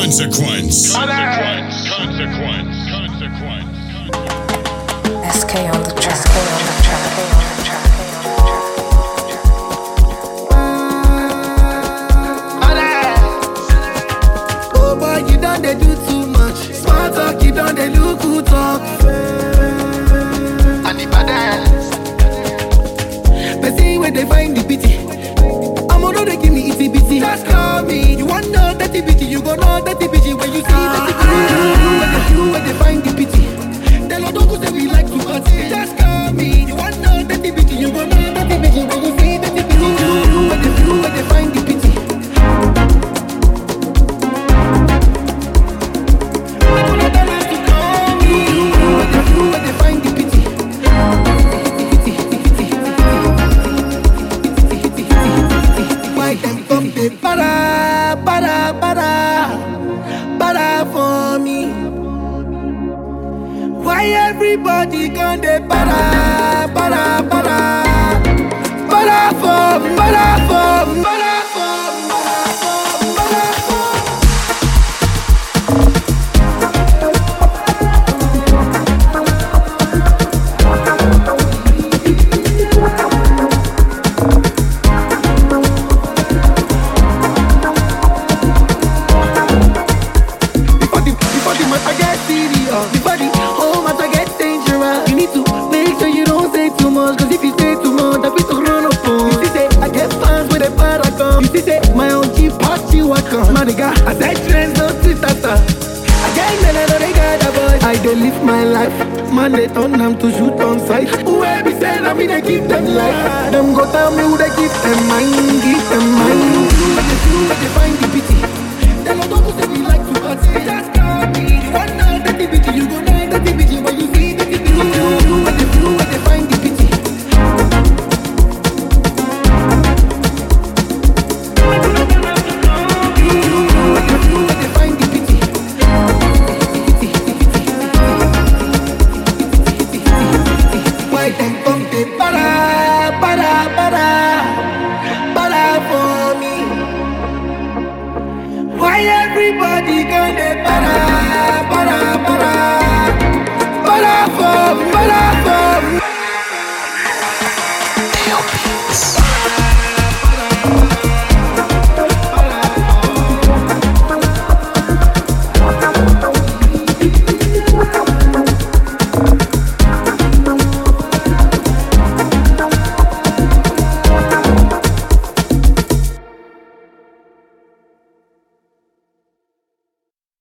Consequence. SK on the track. Oh boy, you done they do too much. Smart talk, you done they look good talk. And the badass. They say where they find the pity. I'm on they give me itty bitty. Just call me. You want know dirty bitty, you go know dirty bitty when you see dirty bitty. Where they find the pity. They don't say we like to party. Just call me. You want know dirty bitty, you go know dirty bitty when you see dirty bitty. Where they find the pity. Para for me. Why everybody gon' dey para for me? I said trends no tata. Again, then I know they got a boy. I dey live my life. Man, they turn them to shoot on sight. Whoever say I mean they give them life. Them go tell me who they give them mind, give them mind. But they find the pity. They don't say we like to party. Just call me. You want know that the pity, you go know that the pity when you see that the pity. But they find the pity. For me. Why everybody gonna para for me?